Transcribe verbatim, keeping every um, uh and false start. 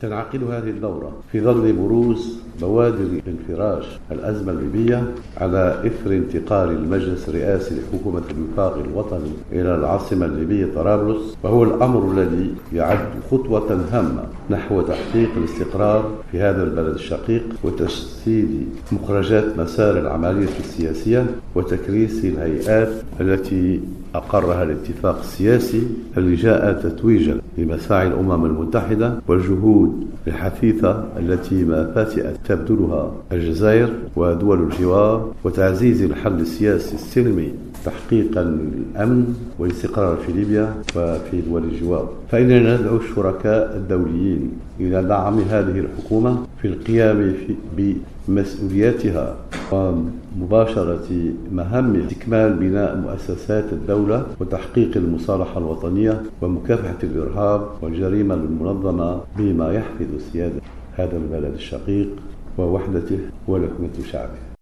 تنعقد هذه الدورة في ظل بروز بوادر انفراج الأزمة الليبية على إثر انتقال المجلس الرئاسي لحكومة الوفاق الوطني إلى العاصمة الليبية طرابلس، وهو الأمر الذي يعد خطوة هامة نحو تحقيق الاستقرار في هذا البلد الشقيق وتسديد مخرجات مسار العملية السياسية وتكريس الهيئات التي أقرها الاتفاق السياسي الذي جاء تتويجا لمساعي الأمم المتحدة والجهود الحثيثة التي ما فاتئت تبذلها الجزائر ودول الجوار وتعزيز الحل السياسي السلمي تحقيقا للأمن والاستقرار في ليبيا وفي دول الجوار. فإننا ندعو الشركاء الدوليين إلى دعم هذه الحكومة في القيام بمسؤولياتها ومباشرة مهام استكمال بناء مؤسسات الدولة وتحقيق المصالحة الوطنية ومكافحة الإرهاب والجريمة المنظمة بما يحفظ سيادة هذا البلد الشقيق ووحدته ولحمة شعبه.